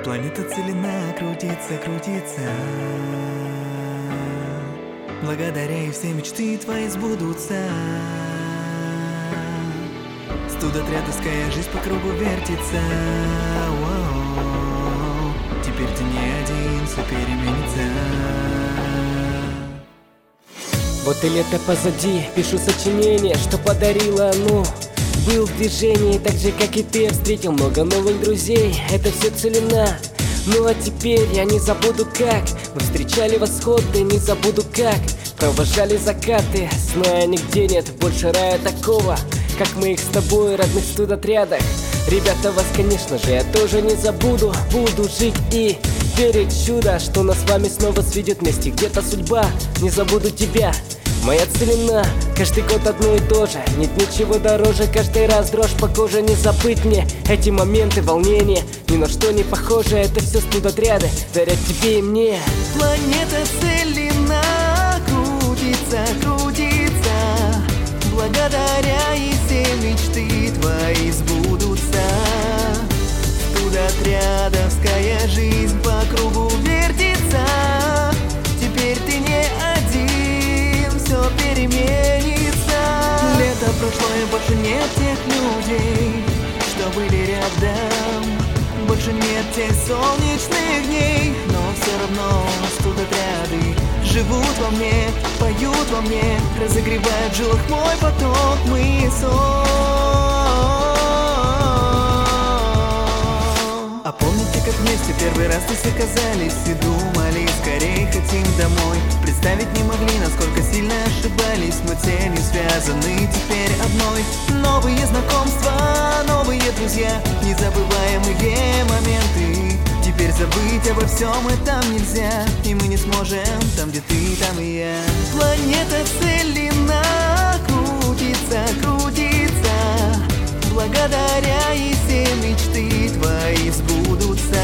Планета целина, крутится, крутится. Благодаря ей все мечты твои сбудутся. Студотрядовская жизнь по кругу вертится. Воу. Теперь ты не один, все переменится. Вот и лето позади, пишу сочинение, что подарило оно. Был в движении, так же как и ты, встретил много новых друзей. Это все целина. Ну а теперь я не забуду как мы встречали восходы, не забуду как провожали закаты, зная нигде нет больше рая такого, как мы их с тобой, родных студотрядах. Ребята, вас, конечно же, я тоже не забуду. Буду жить и верить в чудо, что нас с вами снова сведет вместе где-то судьба. Не забуду тебя, моя целина, каждый год одно и то же. Нет ничего дороже, каждый раз дрожь по коже. Не забыть мне эти моменты волнения, ни на что не похоже. Это все студотряды дарят тебе и мне. Планета целина, крутится, крутится. Благодаря ей все мечты твои сбудутся. Студотрядовская жизнь по кругу вертится. Теперь ты не один, все переменится. Лето прошло и больше нет тех людей, что были рядом. Больше нет тех солнечных дней, но все равно студотряды живут во мне, поют во мне, разогревают в жилах мой поток, мы сон. А помните, как вместе первый раз здесь оказались и думали, скорее хотим домой. Представить не могли, насколько сильно ошибались, мы целью связаны теперь одной. Новые знакомства, новые друзья, незабываемые моменты. Теперь забыть обо всем этом нельзя, и мы не сможем там, где ты, там и я. Планета целина, крутится, крутится. Благодаря ей все мечты твои сбудутся.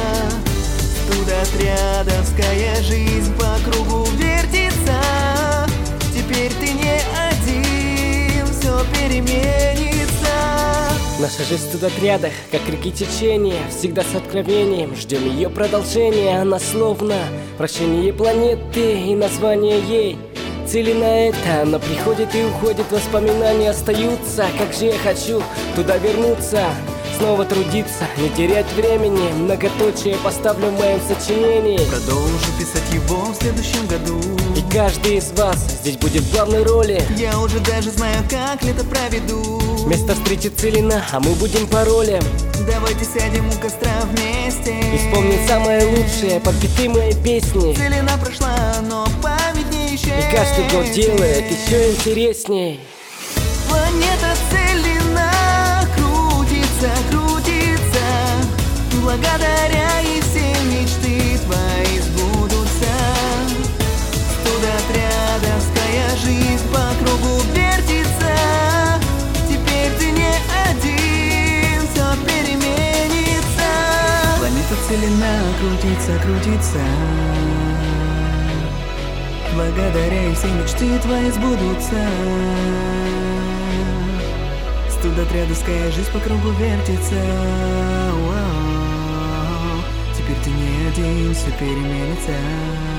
Студотрядовская жизнь по кругу вертится. Теперь ты не один, все переменится. Наша жизнь в студотрядах, как реки течения, всегда с откровением, ждем ее продолжения. Она словно вращение планеты и название ей. Целина это, она приходит и уходит, воспоминания остаются. Как же я хочу туда вернуться, снова трудиться, не терять времени. Многоточие поставлю в моем сочинении. Продолжу писать его в следующем году. И каждый из вас здесь будет в главной роли. Я уже даже знаю, как лето проведу. Место встречи целина, а мы будем паролем. Давайте сядем у костра вместе и вспомнить самое лучшее под биты моей песни. Целина прошла, но память не исчезнет. И каждый год делает еще интересней. Планета целина, крутится, крутится. Благодаря ей все мечты твои сбудутся. Студотрядовская жизнь по кругу вертится. Теперь ты не один, все переменится. Планета целина, крутится, крутится. Благодаря ей все мечты твои сбудутся. Студотрядовская жизнь по кругу вертится. Теперь ты не один, все переменится.